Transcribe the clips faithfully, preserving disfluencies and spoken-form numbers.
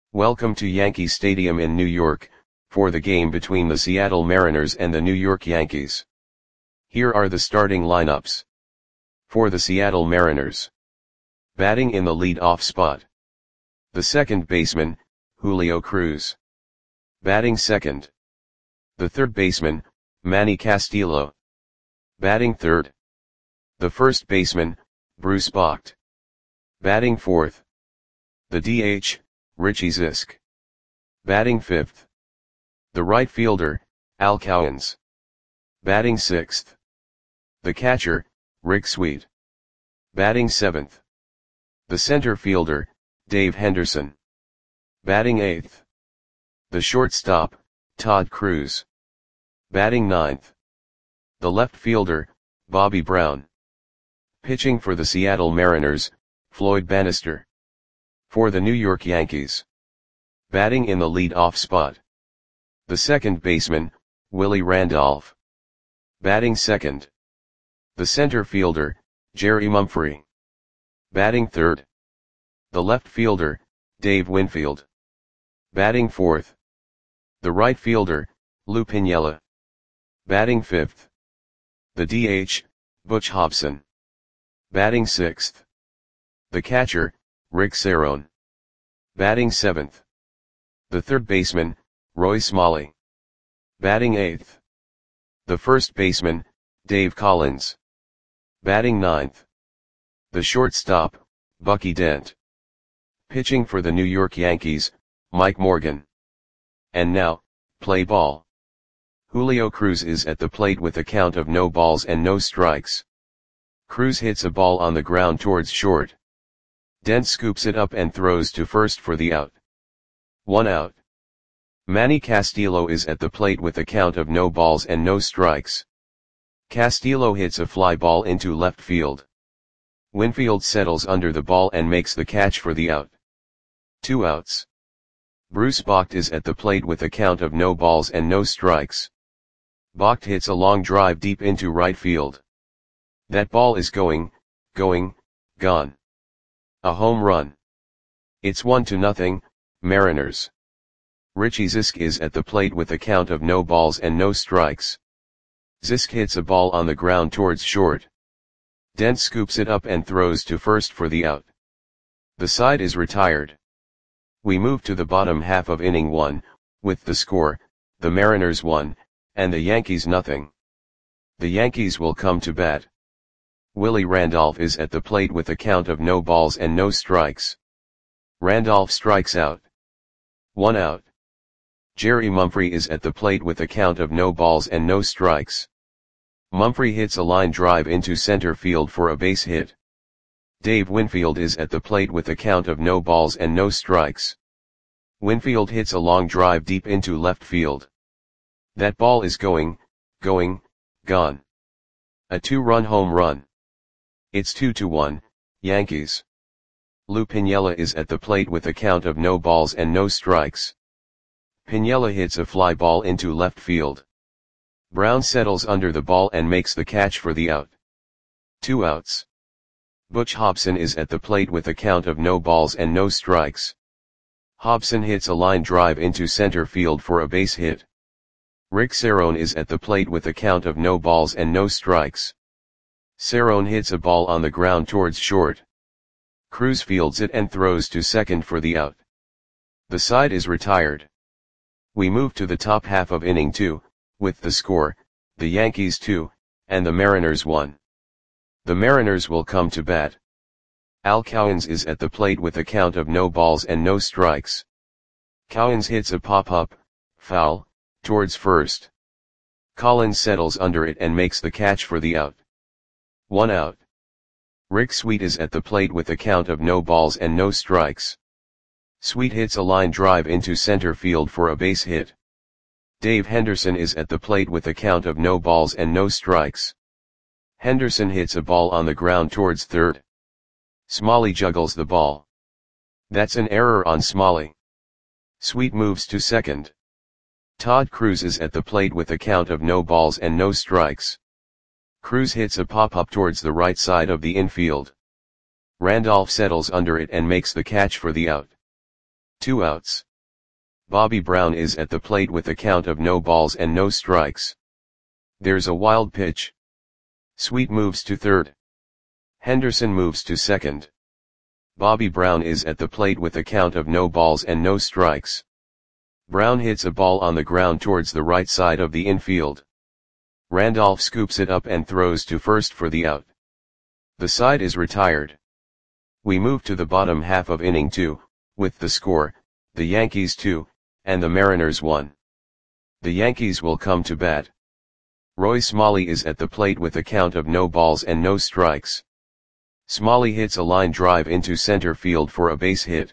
Welcome to Yankee Stadium in New York, for the game between the Seattle Mariners and the New York Yankees. Here are the starting lineups. For the Seattle Mariners. Batting in the lead-off spot. The second baseman, Julio Cruz. Batting second. The third baseman, Manny Castillo. Batting third. The first baseman, Bruce Bocht. Batting fourth. The D H, Richie Zisk. Batting fifth. The right fielder, Al Cowens. Batting sixth. The catcher, Rick Sweet. Batting seventh. The center fielder, Dave Henderson. Batting eighth. The shortstop, Todd Cruz. Batting ninth. The left fielder, Bobby Brown. Pitching for the Seattle Mariners, Floyd Bannister. For the New York Yankees. Batting in the lead-off spot. The second baseman, Willie Randolph. Batting second. The center fielder, Jerry Mumphrey. Batting third. The left fielder, Dave Winfield. Batting fourth. The right fielder, Lou Piniella. Batting fifth. The D H, Butch Hobson. Batting sixth. The catcher, Rick Cerone. Batting seventh. The third baseman, Roy Smalley. Batting eighth. The first baseman, Dave Collins. Batting ninth. The shortstop, Bucky Dent. Pitching for the New York Yankees, Mike Morgan. And now, play ball. Julio Cruz is at the plate with a count of no balls and no strikes. Cruz hits a ball on the ground towards short. Dent scoops it up and throws to first for the out. One out. Manny Castillo is at the plate with a count of no balls and no strikes. Castillo hits a fly ball into left field. Winfield settles under the ball and makes the catch for the out. Two outs. Bruce Bocht is at the plate with a count of no balls and no strikes. Bocht hits a long drive deep into right field. That ball is going, going, gone. A home run. It's one to nothing, Mariners. Richie Zisk is at the plate with a count of no balls and no strikes. Zisk hits a ball on the ground towards short. Dent scoops it up and throws to first for the out. The side is retired. We move to the bottom half of inning one, with the score, the Mariners one, and the Yankees nothing. The Yankees will come to bat. Willie Randolph is at the plate with a count of no balls and no strikes. Randolph strikes out. One out. Jerry Mumphrey is at the plate with a count of no balls and no strikes. Mumphrey hits a line drive into center field for a base hit. Dave Winfield is at the plate with a count of no balls and no strikes. Winfield hits a long drive deep into left field. That ball is going, going, gone. A two-run home run. It's two to one, Yankees. Lou Piniella is at the plate with a count of no balls and no strikes. Piniella hits a fly ball into left field. Brown settles under the ball and makes the catch for the out. Two outs. Butch Hobson is at the plate with a count of no balls and no strikes. Hobson hits a line drive into center field for a base hit. Rick Cerone is at the plate with a count of no balls and no strikes. Cerone hits a ball on the ground towards short. Cruz fields it and throws to second for the out. The side is retired. We move to the top half of inning two, with the score, the Yankees two, and the Mariners one. The Mariners will come to bat. Al Cowens is at the plate with a count of no balls and no strikes. Cowens hits a pop-up, foul, towards first. Collins settles under it and makes the catch for the out. One out. Rick Sweet is at the plate with a count of no balls and no strikes. Sweet hits a line drive into center field for a base hit. Dave Henderson is at the plate with a count of no balls and no strikes. Henderson hits a ball on the ground towards third. Smalley juggles the ball. That's an error on Smalley. Sweet moves to second. Todd Cruz is at the plate with a count of no balls and no strikes. Cruz hits a pop-up towards the right side of the infield. Randolph settles under it and makes the catch for the out. Two outs. Bobby Brown is at the plate with a count of no balls and no strikes. There's a wild pitch. Sweet moves to third. Henderson moves to second. Bobby Brown is at the plate with a count of no balls and no strikes. Brown hits a ball on the ground towards the right side of the infield. Randolph scoops it up and throws to first for the out. The side is retired. We move to the bottom half of inning two, with the score, the Yankees two, and the Mariners one. The Yankees will come to bat. Roy Smalley is at the plate with a count of no balls and no strikes. Smalley hits a line drive into center field for a base hit.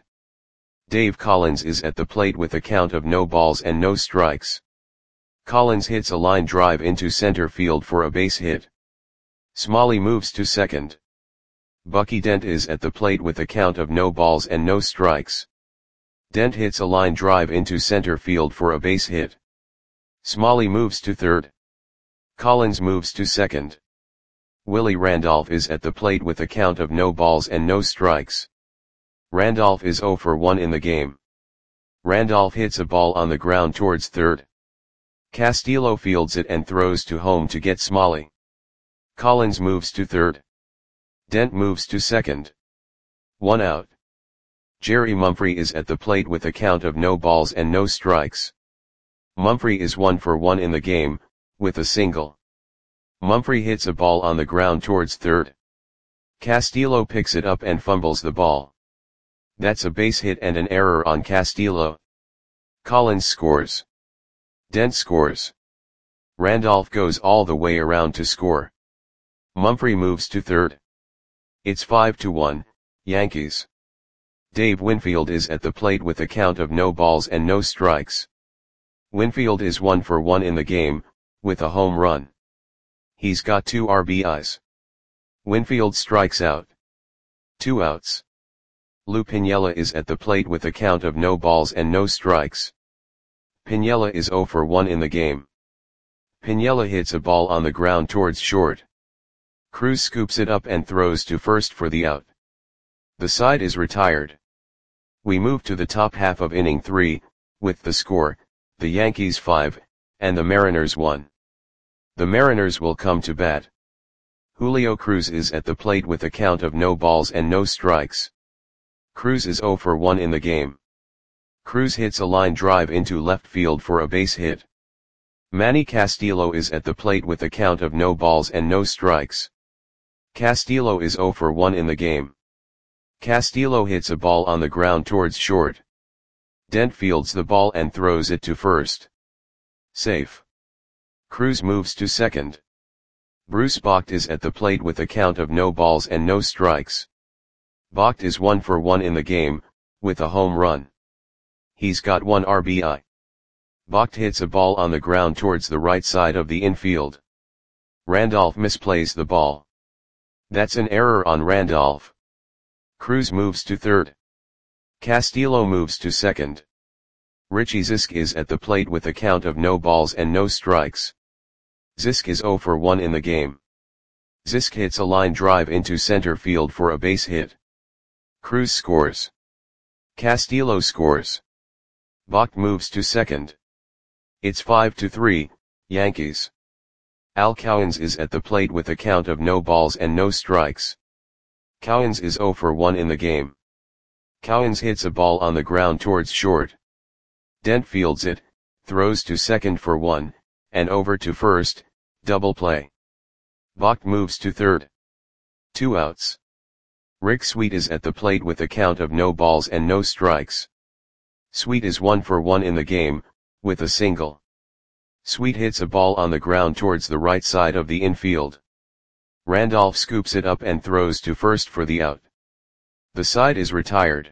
Dave Collins is at the plate with a count of no balls and no strikes. Collins hits a line drive into center field for a base hit. Smalley moves to second. Bucky Dent is at the plate with a count of no balls and no strikes. Dent hits a line drive into center field for a base hit. Smalley moves to third. Collins moves to second. Willie Randolph is at the plate with a count of no balls and no strikes. Randolph is oh for one in the game. Randolph hits a ball on the ground towards third. Castillo fields it and throws to home to get Smalley. Collins moves to third. Dent moves to second. One out. Jerry Mumphrey is at the plate with a count of no balls and no strikes. Mumphrey is one for one in the game, with a single. Mumphrey hits a ball on the ground towards third. Castillo picks it up and fumbles the ball. That's a base hit and an error on Castillo. Collins scores. Dent scores. Randolph goes all the way around to score. Mumphrey moves to third. It's five to one, Yankees. Dave Winfield is at the plate with a count of no balls and no strikes. Winfield is one for one in the game, with a home run. He's got two R B Is. Winfield strikes out. Two outs. Lou Piniella is at the plate with a count of no balls and no strikes. Piniella is oh for one in the game. Piniella hits a ball on the ground towards short. Cruz scoops it up and throws to first for the out. The side is retired. We move to the top half of inning three, with the score, the Yankees five, and the Mariners one. The Mariners will come to bat. Julio Cruz is at the plate with a count of no balls and no strikes. Cruz is oh for one in the game. Cruz hits a line drive into left field for a base hit. Manny Castillo is at the plate with a count of no balls and no strikes. Castillo is oh for one in the game. Castillo hits a ball on the ground towards short. Dent fields the ball and throws it to first. Safe. Cruz moves to second. Bruce Bocht is at the plate with a count of no balls and no strikes. Bocht is one for one in the game, with a home run. He's got one R B I. Bocht hits a ball on the ground towards the right side of the infield. Randolph misplays the ball. That's an error on Randolph. Cruz moves to third. Castillo moves to second. Richie Zisk is at the plate with a count of no balls and no strikes. Zisk is oh for one in the game. Zisk hits a line drive into center field for a base hit. Cruz scores. Castillo scores. Bocht moves to second. It's five to three, Yankees. Al Cowens is at the plate with a count of no balls and no strikes. Cowens is oh for one in the game. Cowens hits a ball on the ground towards short. Dent fields it, throws to second for one, and over to first, double play. Bocht moves to third. Two outs. Rick Sweet is at the plate with a count of no balls and no strikes. Sweet is one for one in the game, with a single. Sweet hits a ball on the ground towards the right side of the infield. Randolph scoops it up and throws to first for the out. The side is retired.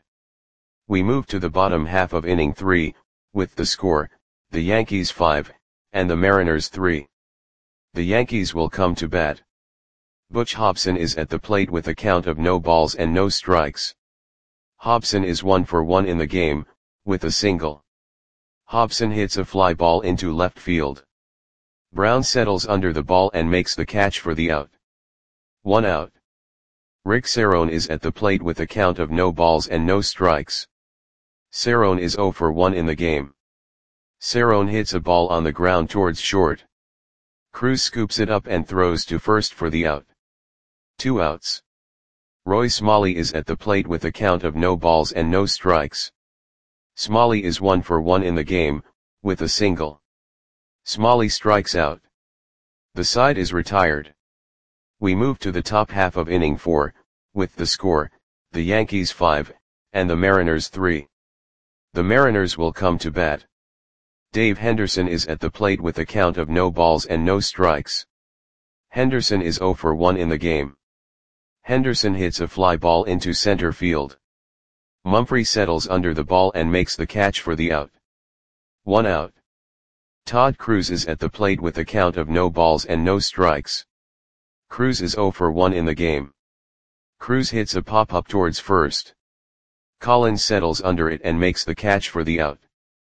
We move to the bottom half of inning three, with the score, the Yankees five, and the Mariners three. The Yankees will come to bat. Butch Hobson is at the plate with a count of no balls and no strikes. Hobson is one for one in the game, with a single. Hobson hits a fly ball into left field. Brown settles under the ball and makes the catch for the out. One out. Rick Cerone is at the plate with a count of no balls and no strikes. Cerrone is zero for one in the game. Cerrone hits a ball on the ground towards short. Cruz scoops it up and throws to first for the out. Two outs. Roy Smalley is at the plate with a count of no balls and no strikes. Smalley is one for one in the game, with a single. Smalley strikes out. The side is retired. We move to the top half of inning four, with the score, the Yankees five, and the Mariners three. The Mariners will come to bat. Dave Henderson is at the plate with a count of no balls and no strikes. Henderson is zero for one in the game. Henderson hits a fly ball into center field. Mumphrey settles under the ball and makes the catch for the out. One out. Todd Cruz is at the plate with a count of no balls and no strikes. Cruz is zero for one in the game. Cruz hits a pop-up towards first. Collins settles under it and makes the catch for the out.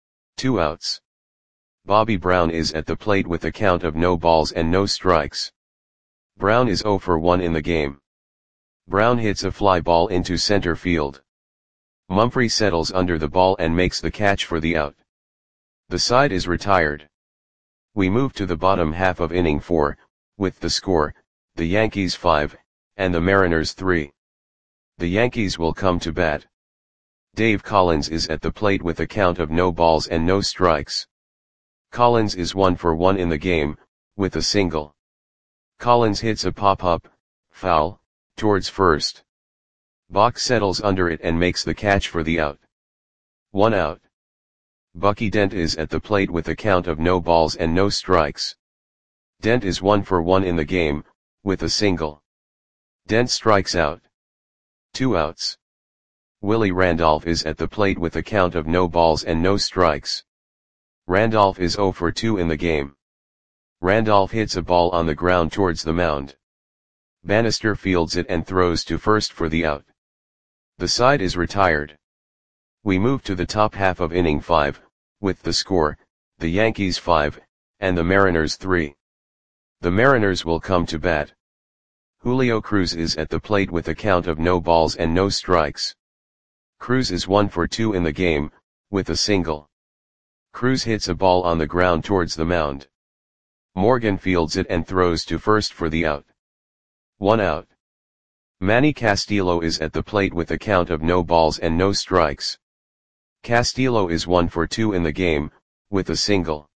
Two outs. Bobby Brown is at the plate with a count of no balls and no strikes. Brown is zero for one in the game. Brown hits a fly ball into center field. Mumphrey settles under the ball and makes the catch for the out. The side is retired. We move to the bottom half of inning four, with the score, the Yankees five, and the Mariners three. The Yankees will come to bat. Dave Collins is at the plate with a count of no balls and no strikes. Collins is one for one in the game, with a single. Collins hits a pop-up, foul, towards first. Bach settles under it and makes the catch for the out. One out. Bucky Dent is at the plate with a count of no balls and no strikes. Dent is one for one in the game, with a single. Dent strikes out. Two outs. Willie Randolph is at the plate with a count of no balls and no strikes. Randolph is zero for two in the game. Randolph hits a ball on the ground towards the mound. Bannister fields it and throws to first for the out. The side is retired. We move to the top half of inning five, with the score, the Yankees five, and the Mariners three. The Mariners will come to bat. Julio Cruz is at the plate with a count of no balls and no strikes. Cruz is one for two in the game, with a single. Cruz hits a ball on the ground towards the mound. Morgan fields it and throws to first for the out. One out. Manny Castillo is at the plate with a count of no balls and no strikes. Castillo is one for two in the game, with a single.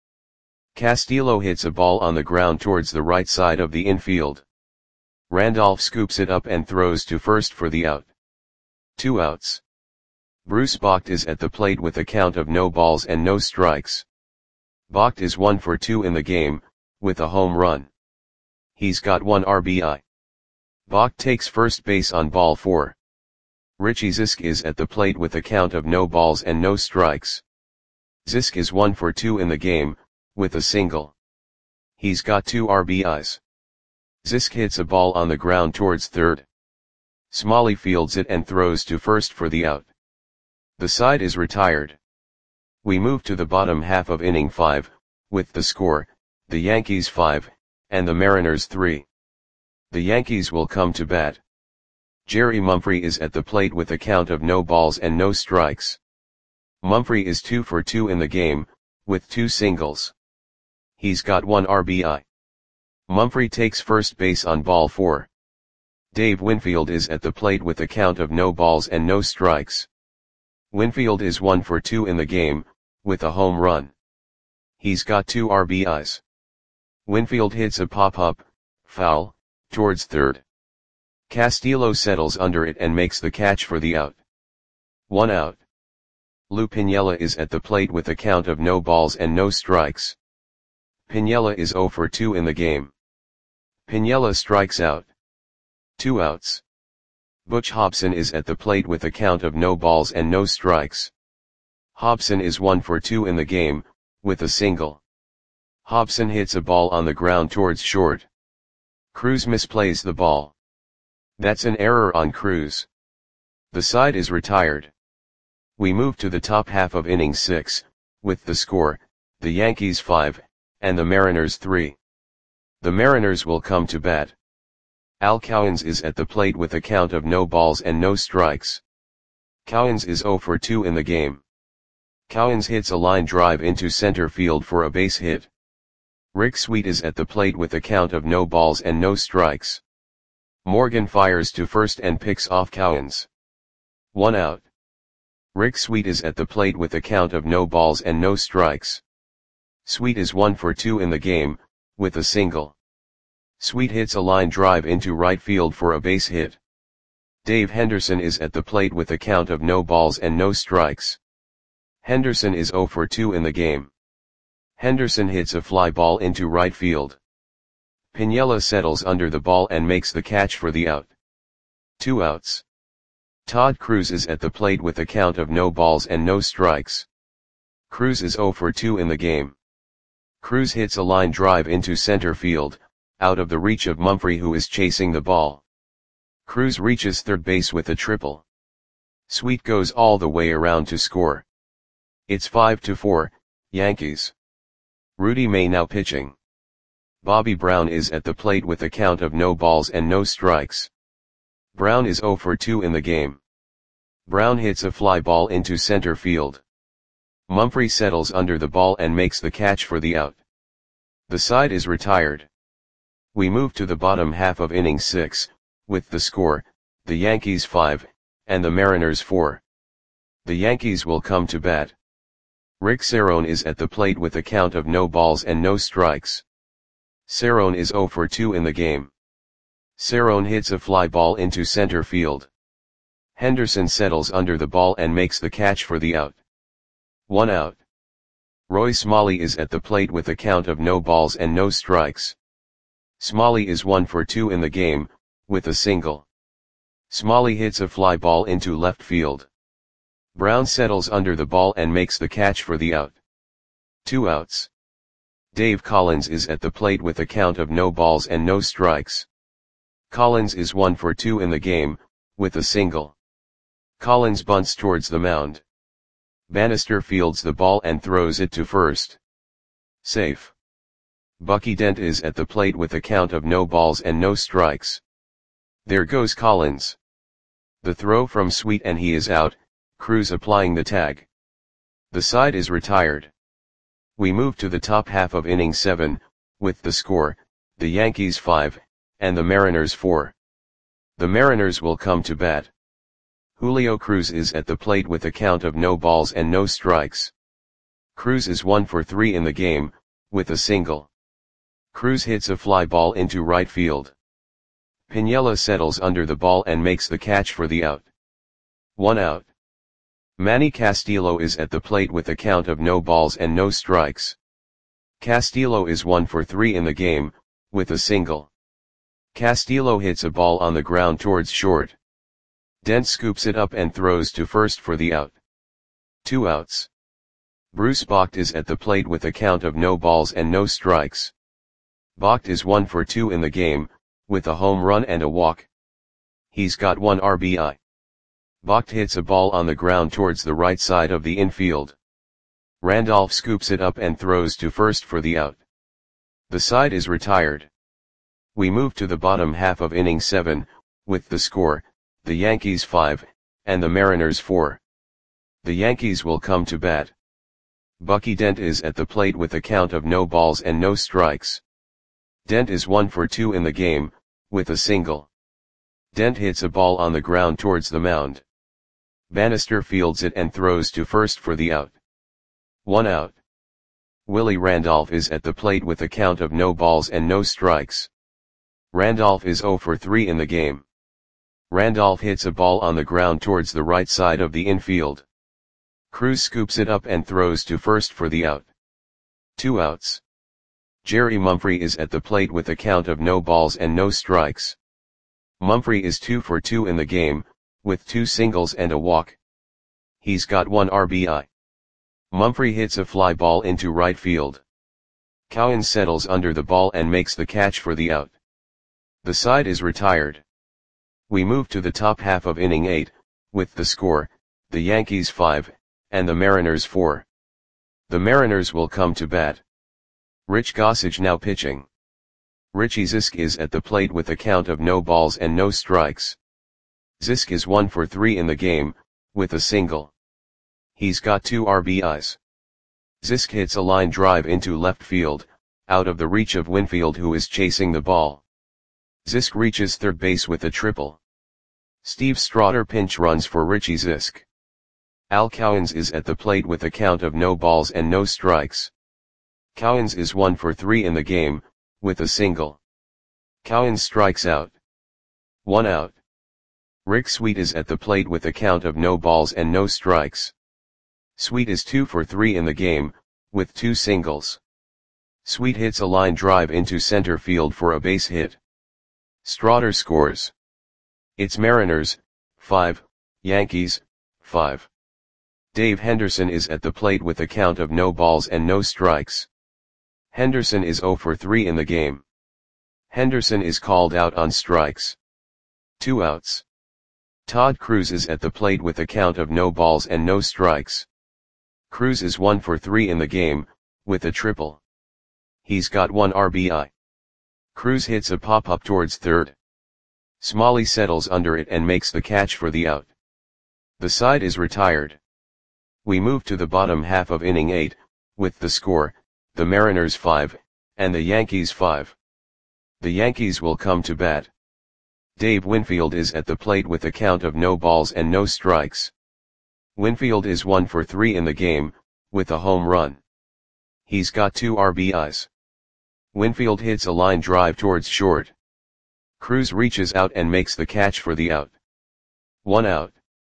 Castillo hits a ball on the ground towards the right side of the infield. Randolph scoops it up and throws to first for the out. Two outs. Bruce Bocht is at the plate with a count of no balls and no strikes. Bocht is one for two in the game, with a home run. He's got one R B I. Bocht takes first base on ball four. Richie Zisk is at the plate with a count of no balls and no strikes. Zisk is one for two in the game, with a single. He's got two R B Is. Zisk hits a ball on the ground towards third. Smalley fields it and throws to first for the out. The side is retired. We move to the bottom half of inning five, with the score, the Yankees five, and the Mariners three. The Yankees will come to bat. Jerry Mumphrey is at the plate with a count of no balls and no strikes. Mumphrey is two for two in the game, with two singles. He's got one R B I. Mumphrey takes first base on ball four. Dave Winfield is at the plate with a count of no balls and no strikes. Winfield is one for two in the game, with a home run. He's got two R B Is. Winfield hits a pop-up, foul, towards third. Castillo settles under it and makes the catch for the out. One out. Lou Piniella is at the plate with a count of no balls and no strikes. Piniella is zero for two in the game. Piniella strikes out. Two outs. Butch Hobson is at the plate with a count of no balls and no strikes. Hobson is one for two in the game, with a single. Hobson hits a ball on the ground towards short. Cruz misplays the ball. That's an error on Cruz. The side is retired. We move to the top half of inning six, with the score, the Yankees five, and the Mariners three. The Mariners will come to bat. Al Cowens is at the plate with a count of no balls and no strikes. Cowens is zero for two in the game. Cowens hits a line drive into center field for a base hit. Rick Sweet is at the plate with a count of no balls and no strikes. Morgan fires to first and picks off Cowens. One out. Rick Sweet is at the plate with a count of no balls and no strikes. Sweet is one for two in the game, with a single. Sweet hits a line drive into right field for a base hit. Dave Henderson is at the plate with a count of no balls and no strikes. Henderson is zero for two in the game. Henderson hits a fly ball into right field. Piniella settles under the ball and makes the catch for the out. Two outs. Todd Cruz is at the plate with a count of no balls and no strikes. Cruz is zero for two in the game. Cruz hits a line drive into center field, out of the reach of Mumphrey, who is chasing the ball. Cruz reaches third base with a triple. Sweet goes all the way around to score. It's five to four, Yankees. Rudy May now pitching. Bobby Brown is at the plate with a count of no balls and no strikes. Brown is zero for two in the game. Brown hits a fly ball into center field. Mumphrey settles under the ball and makes the catch for the out. The side is retired. We move to the bottom half of inning six, with the score, the Yankees five, and the Mariners four. The Yankees will come to bat. Rick Cerrone is at the plate with a count of no balls and no strikes. Cerrone is zero for two in the game. Cerrone hits a fly ball into center field. Henderson settles under the ball and makes the catch for the out. One out. Roy Smalley is at the plate with a count of no balls and no strikes. Smalley is one for two in the game, with a single. Smalley hits a fly ball into left field. Brown settles under the ball and makes the catch for the out. Two outs. Dave Collins is at the plate with a count of no balls and no strikes. Collins is one for two in the game, with a single. Collins bunts towards the mound. Bannister fields the ball and throws it to first. Safe. Bucky Dent is at the plate with a count of no balls and no strikes. There goes Collins. The throw from Sweet and he is out, Cruz applying the tag. The side is retired. We move to the top half of inning seven, with the score, the Yankees five, and the Mariners four. The Mariners will come to bat. Julio Cruz is at the plate with a count of no balls and no strikes. Cruz is one for three in the game, with a single. Cruz hits a fly ball into right field. Piniella settles under the ball and makes the catch for the out. One out. Manny Castillo is at the plate with a count of no balls and no strikes. Castillo is one for three in the game, with a single. Castillo hits a ball on the ground towards short. Dent scoops it up and throws to first for the out. Two outs. Bruce Bocht is at the plate with a count of no balls and no strikes. Bocht is one for two in the game, with a home run and a walk. He's got one R B I. Bocht hits a ball on the ground towards the right side of the infield. Randolph scoops it up and throws to first for the out. The side is retired. We move to the bottom half of inning seven, with the score, the Yankees five, and the Mariners four. The Yankees will come to bat. Bucky Dent is at the plate with a count of no balls and no strikes. Dent is one for two in the game, with a single. Dent hits a ball on the ground towards the mound. Bannister fields it and throws to first for the out. One out. Willie Randolph is at the plate with a count of no balls and no strikes. Randolph is zero for three in the game. Randolph hits a ball on the ground towards the right side of the infield. Cruz scoops it up and throws to first for the out. Two outs. Jerry Mumphrey is at the plate with a count of no balls and no strikes. Mumphrey is two for two in the game, with two singles and a walk. He's got one R B I. Mumphrey hits a fly ball into right field. Cowens settles under the ball and makes the catch for the out. The side is retired. We move to the top half of inning eight, with the score, the Yankees five, and the Mariners four. The Mariners will come to bat. Rich Gossage now pitching. Richie Zisk is at the plate with a count of no balls and no strikes. Zisk is one for three in the game, with a single. He's got two R B Is. Zisk hits a line drive into left field, out of the reach of Winfield, who is chasing the ball. Zisk reaches third base with a triple. Steve Strider pinch runs for Richie Zisk. Al Cowens is at the plate with a count of no balls and no strikes. Cowens is one for three in the game, with a single. Cowens strikes out. One out. Rick Sweet is at the plate with a count of no balls and no strikes. Sweet is two for three in the game, with two singles. Sweet hits a line drive into center field for a base hit. Strider scores. It's Mariners, five, Yankees, five. Dave Henderson is at the plate with a count of no balls and no strikes. Henderson is zero for three in the game. Henderson is called out on strikes. Two outs. Todd Cruz is at the plate with a count of no balls and no strikes. Cruz is one for three in the game, with a triple. He's got one R B I. Cruz hits a pop-up towards third. Smalley settles under it and makes the catch for the out. The side is retired. We move to the bottom half of inning eight, with the score, the Mariners five, and the Yankees five. The Yankees will come to bat. Dave Winfield is at the plate with a count of no balls and no strikes. Winfield is one for three in the game, with a home run. He's got two R B Is. Winfield hits a line drive towards short. Cruz reaches out and makes the catch for the out. One out.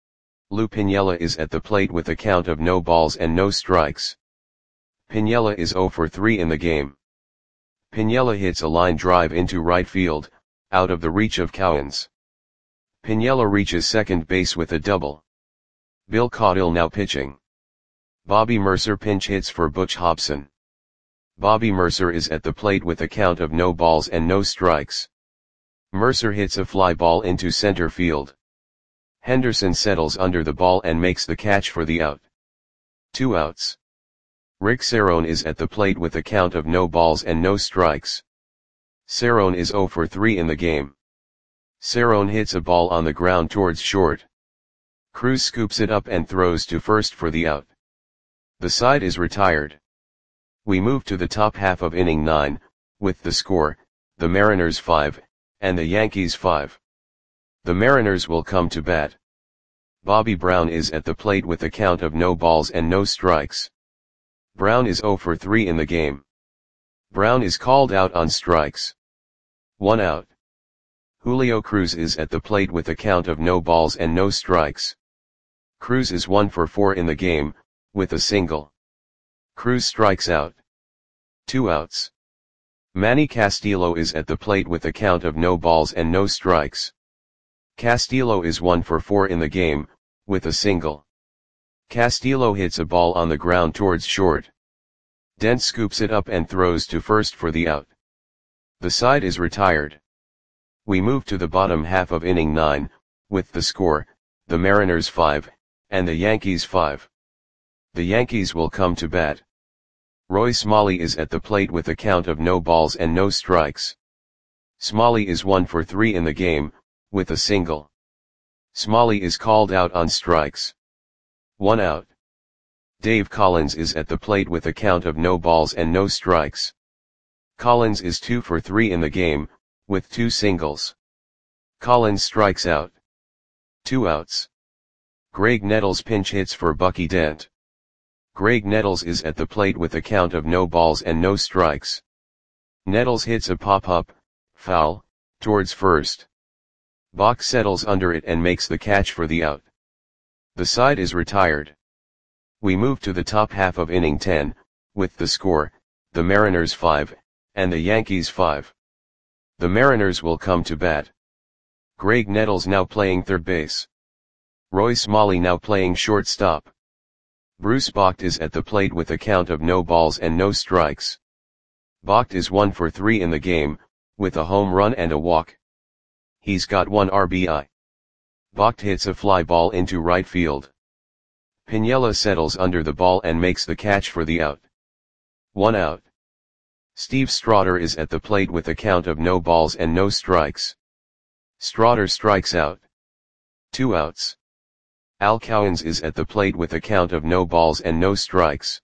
Lou Piniella is at the plate with a count of no balls and no strikes. Piniella is zero for three in the game. Piniella hits a line drive into right field, out of the reach of Cowens. Piniella reaches second base with a double. Bill Caudill now pitching. Bobby Mercer pinch hits for Butch Hobson. Bobby Mercer is at the plate with a count of no balls and no strikes. Mercer hits a fly ball into center field. Henderson settles under the ball and makes the catch for the out. Two outs. Rick Cerrone is at the plate with a count of no balls and no strikes. Cerrone is zero for three in the game. Cerrone hits a ball on the ground towards short. Cruz scoops it up and throws to first for the out. The side is retired. We move to the top half of inning nine, with the score, the Mariners five, and the Yankees five. The Mariners will come to bat. Bobby Brown is at the plate with a count of no balls and no strikes. Brown is zero for three in the game. Brown is called out on strikes. One out. Julio Cruz is at the plate with a count of no balls and no strikes. Cruz is one for four in the game, with a single. Cruz strikes out. Two outs. Manny Castillo is at the plate with a count of no balls and no strikes. Castillo is one for four in the game, with a single. Castillo hits a ball on the ground towards short. Dent scoops it up and throws to first for the out. The side is retired. We move to the bottom half of inning nine, with the score, the Mariners five, and the Yankees five. The Yankees will come to bat. Roy Smalley is at the plate with a count of no balls and no strikes. Smalley is one for three in the game, with a single. Smalley is called out on strikes. One out. Dave Collins is at the plate with a count of no balls and no strikes. Collins is two for three in the game, with two singles. Collins strikes out. Two outs. Greg Nettles pinch hits for Bucky Dent. Greg Nettles is at the plate with a count of no balls and no strikes. Nettles hits a pop-up, foul, towards first. Bach settles under it and makes the catch for the out. The side is retired. We move to the top half of inning ten, with the score, the Mariners five, and the Yankees five. The Mariners will come to bat. Greg Nettles now playing third base. Roy Smalley now playing shortstop. Bruce Bocht is at the plate with a count of no balls and no strikes. Bocht is one for three in the game, with a home run and a walk. He's got one R B I. Bocht hits a fly ball into right field. Piniella settles under the ball and makes the catch for the out. One out. Steve Strider is at the plate with a count of no balls and no strikes. Strider strikes out. Two outs. Al Cowens is at the plate with a count of no balls and no strikes.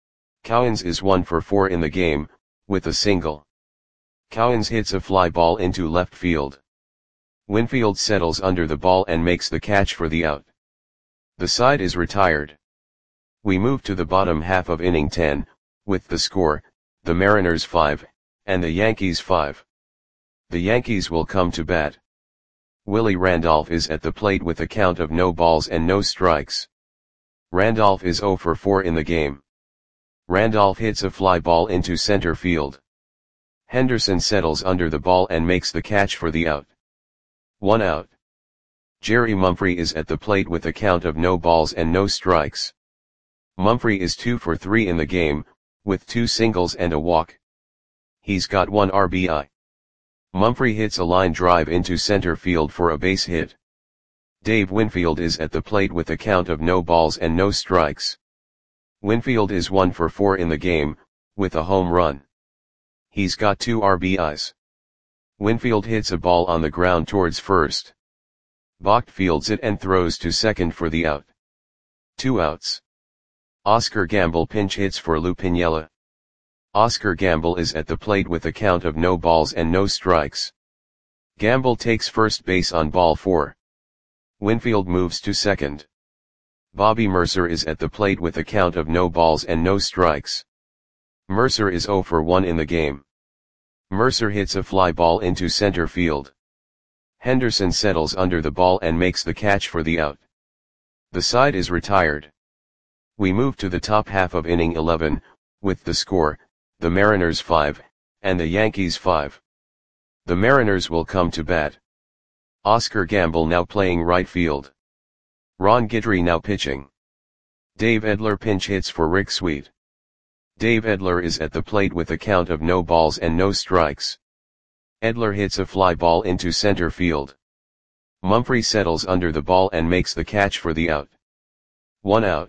Cowens is one for four in the game, with a single. Cowens hits a fly ball into left field. Winfield settles under the ball and makes the catch for the out. The side is retired. We move to the bottom half of inning ten, with the score, the Mariners five, and the Yankees five. The Yankees will come to bat. Willie Randolph is at the plate with a count of no balls and no strikes. Randolph is zero for four in the game. Randolph hits a fly ball into center field. Henderson settles under the ball and makes the catch for the out. One out. Jerry Mumphrey is at the plate with a count of no balls and no strikes. Mumphrey is two for three in the game, with two singles and a walk. He's got one R B I. Mumphrey hits a line drive into center field for a base hit. Dave Winfield is at the plate with a count of no balls and no strikes. Winfield is one for four in the game, with a home run. He's got two R B Is. Winfield hits a ball on the ground towards first. Vogt fields it and throws to second for the out. Two outs. Oscar Gamble pinch hits for Lou Piniella. Oscar Gamble is at the plate with a count of no balls and no strikes. Gamble takes first base on ball four. Winfield moves to second. Bobby Mercer is at the plate with a count of no balls and no strikes. Mercer is zero for one in the game. Mercer hits a fly ball into center field. Henderson settles under the ball and makes the catch for the out. The side is retired. We move to the top half of inning eleven, with the score, the Mariners five, and the Yankees five. The Mariners will come to bat. Oscar Gamble now playing right field. Ron Guidry now pitching. Dave Edler pinch hits for Rick Sweet. Dave Edler is at the plate with a count of no balls and no strikes. Edler hits a fly ball into center field. Mumphrey settles under the ball and makes the catch for the out. One out.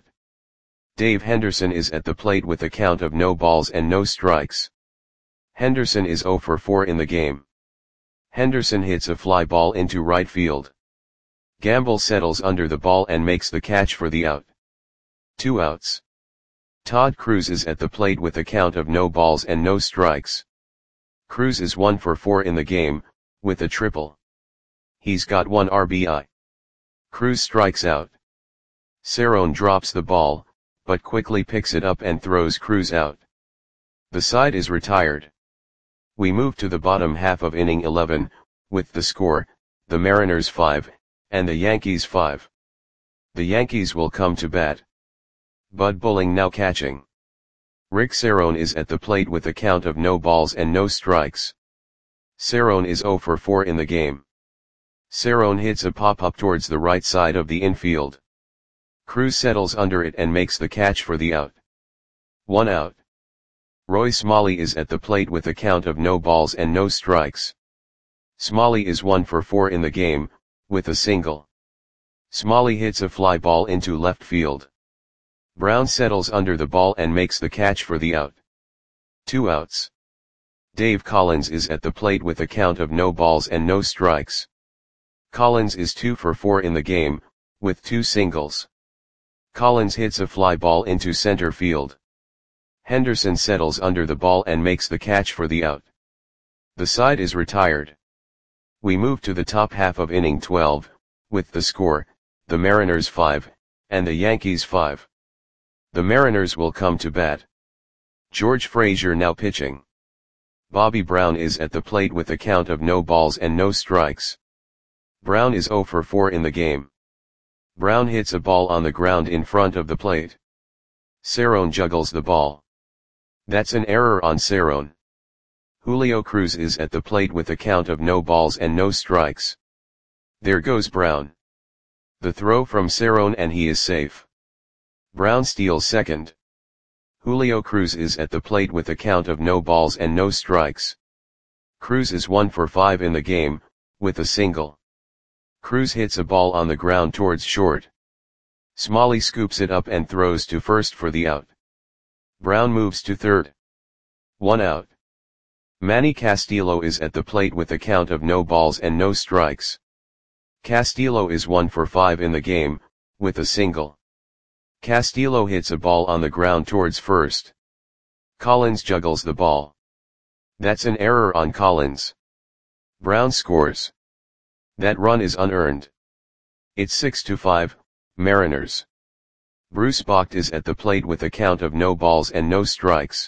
Dave Henderson is at the plate with a count of no balls and no strikes. Henderson is zero for four in the game. Henderson hits a fly ball into right field. Gamble settles under the ball and makes the catch for the out. Two outs. Todd Cruz is at the plate with a count of no balls and no strikes. Cruz is one for four in the game, with a triple. He's got one R B I. Cruz strikes out. Cerrone drops the ball, but quickly picks it up and throws Cruz out. The side is retired. We move to the bottom half of inning eleven, with the score, the Mariners five, and the Yankees five. The Yankees will come to bat. Bud Bulling now catching. Rick Cerrone is at the plate with a count of no balls and no strikes. Cerrone is zero for four in the game. Cerrone hits a pop-up towards the right side of the infield. Cruz settles under it and makes the catch for the out. One out. Roy Smalley is at the plate with a count of no balls and no strikes. Smalley is one for four in the game, with a single. Smalley hits a fly ball into left field. Brown settles under the ball and makes the catch for the out. Two outs. Dave Collins is at the plate with a count of no balls and no strikes. Collins is two for four in the game, with two singles. Collins hits a fly ball into center field. Henderson settles under the ball and makes the catch for the out. The side is retired. We move to the top half of inning twelve, with the score, the Mariners five, and the Yankees five. The Mariners will come to bat. George Frazier now pitching. Bobby Brown is at the plate with a count of no balls and no strikes. Brown is zero for four in the game. Brown hits a ball on the ground in front of the plate. Cerrone juggles the ball. That's an error on Cerrone. Julio Cruz is at the plate with a count of no balls and no strikes. There goes Brown. The throw from Cerrone and he is safe. Brown steals second. Julio Cruz is at the plate with a count of no balls and no strikes. Cruz is one for five in the game, with a single. Cruz hits a ball on the ground towards short. Smalley scoops it up and throws to first for the out. Brown moves to third. One out. Manny Castillo is at the plate with a count of no balls and no strikes. Castillo is one for five in the game, with a single. Castillo hits a ball on the ground towards first. Collins juggles the ball. That's an error on Collins. Brown scores. That run is unearned. It's six to five, Mariners. Bruce Bocht is at the plate with a count of no balls and no strikes.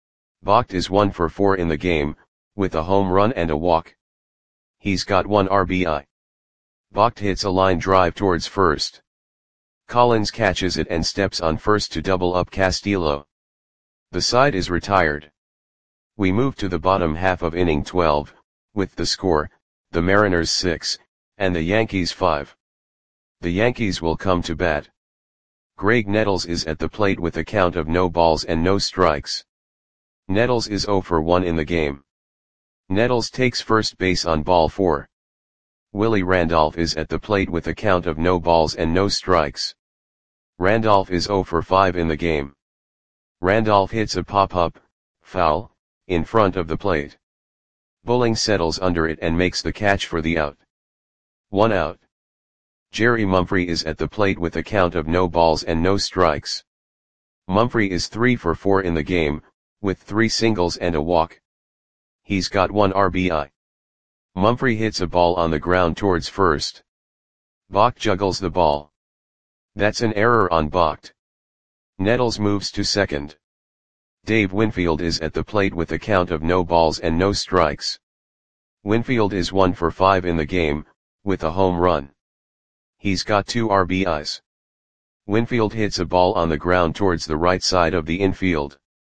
Bocht is one for four in the game, with a home run and a walk. He's got one R B I. Bocht hits a line drive towards first. Collins catches it and steps on first to double up Castillo. The side is retired. We move to the bottom half of inning twelve, with the score, the Mariners six, and the Yankees five. The Yankees will come to bat. Graig Nettles is at the plate with a count of no balls and no strikes. Nettles is zero for one in the game. Nettles takes first base on ball four. Willie Randolph is at the plate with a count of no balls and no strikes. Randolph is zero for five in the game. Randolph hits a pop-up, foul, in front of the plate. Bulling settles under it and makes the catch for the out. One out. Jerry Mumphrey is at the plate with a count of no balls and no strikes. Mumphrey is three for four in the game, with three singles and a walk. He's got one R B I. Mumphrey hits a ball on the ground towards first. Bocht juggles the ball. That's an error on Bocht. Nettles moves to second. Dave Winfield is at the plate with a count of no balls and no strikes. Winfield is one for five in the game, with a home run. He's got two R B Is. Winfield hits a ball on the ground towards the right side of the infield.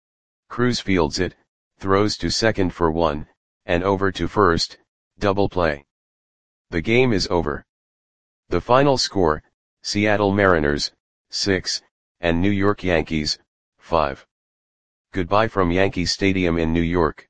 Cruz fields it, throws to second for one, and over to first, double play. The game is over. The final score, Seattle Mariners, six, and New York Yankees, five. Goodbye from Yankee Stadium in New York.